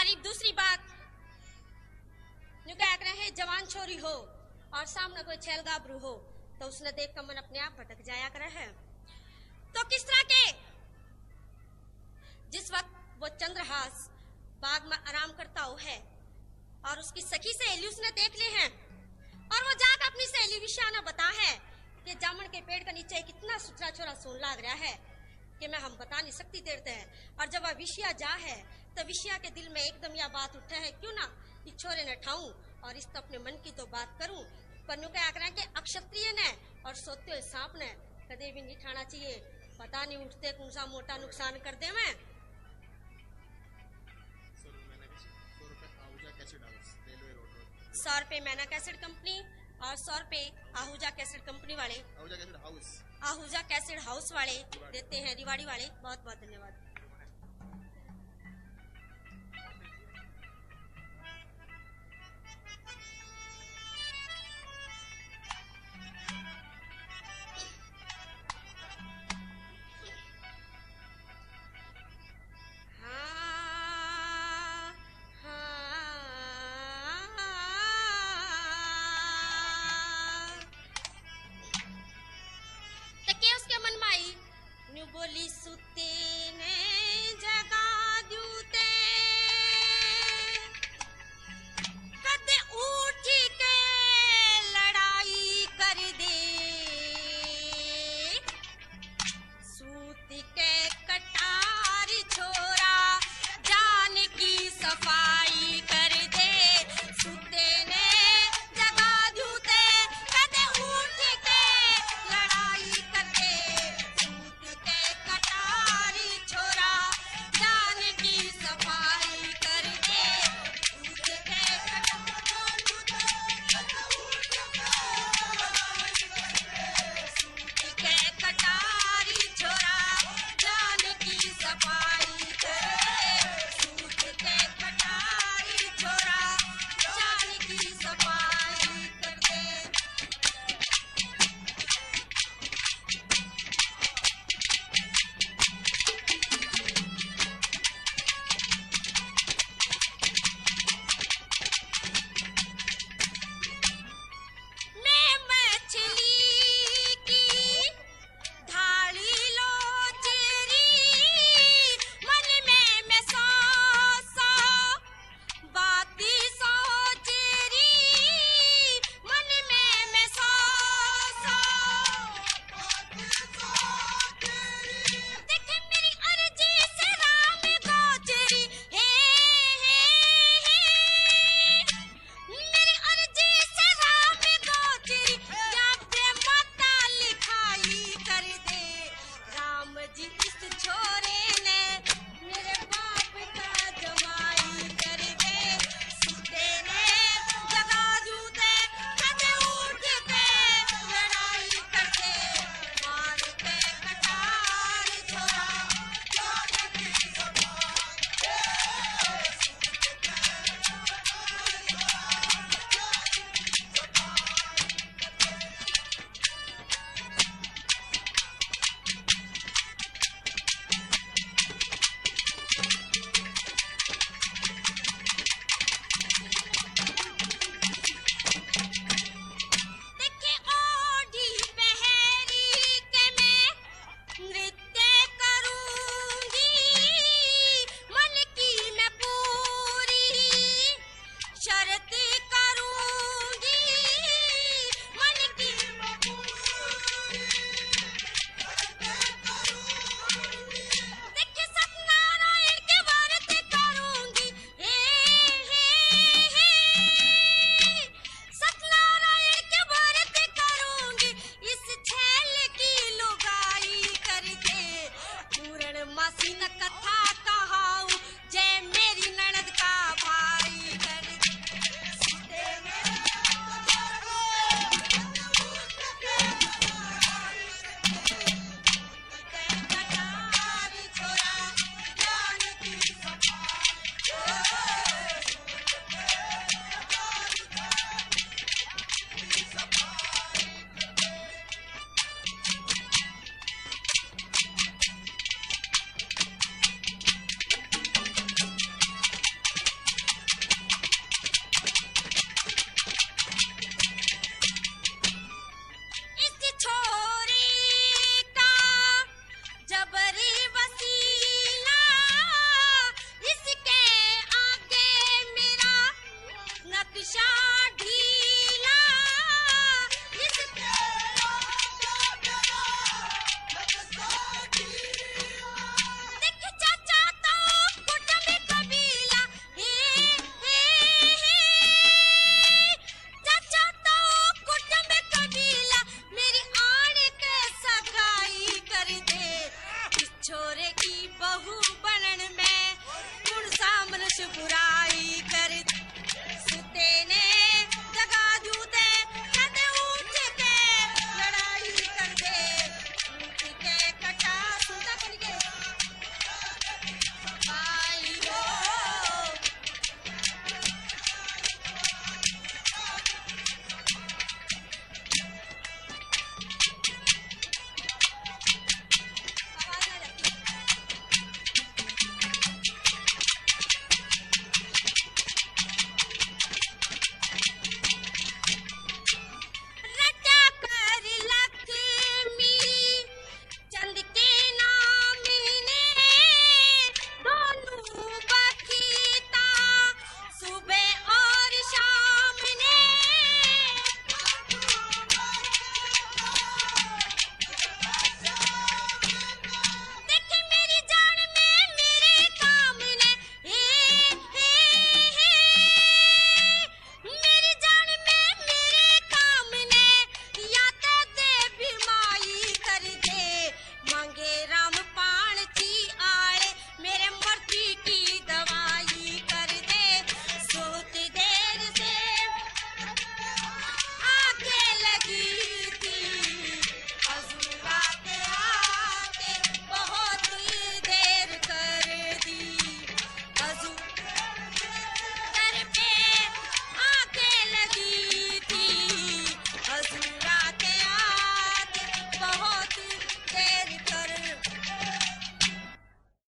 हमारी दूसरी बात जो कह रहे हैं, जवान छोरी हो और सामने कोई छैल गाबरू हो तो उसने देख कर मन अपने आप भटक जाया करे है। तो किस तरह के जिस वक्त वो चंद्रहास बाग में आराम करता हो है और उसकी सखी सहेली उसने देख ली है और वो जाकर अपनी सहेली विषयाना बता है कि जामुन के पेड़ के नीचे कितना सुथरा छोरा सोन लाग रहा है कि मैं हम बता नहीं सकती देरते हैं। और जब वह विषया जा है तो विषया के दिल में एकदम यह बात उठे है, क्यों ना इस छोरे ने ठाऊं और इस तो अपने मन की तो बात करूं। पन्नू का आग्रह के अक्षत्रिय ने और सोते हुए सांप ने कदे भी नहीं ठाना चाहिए, पता नहीं उठते कौन सा मोटा नुकसान कर दे। मैं 100 रुपए मैना कैसेट कंपनी और 100 रुपए आहूजा कैसेट कंपनी वाले, आहूजा कैसेट हाउस वाले देते हैं, रिवाड़ी वाले। बहुत बहुत धन्यवाद।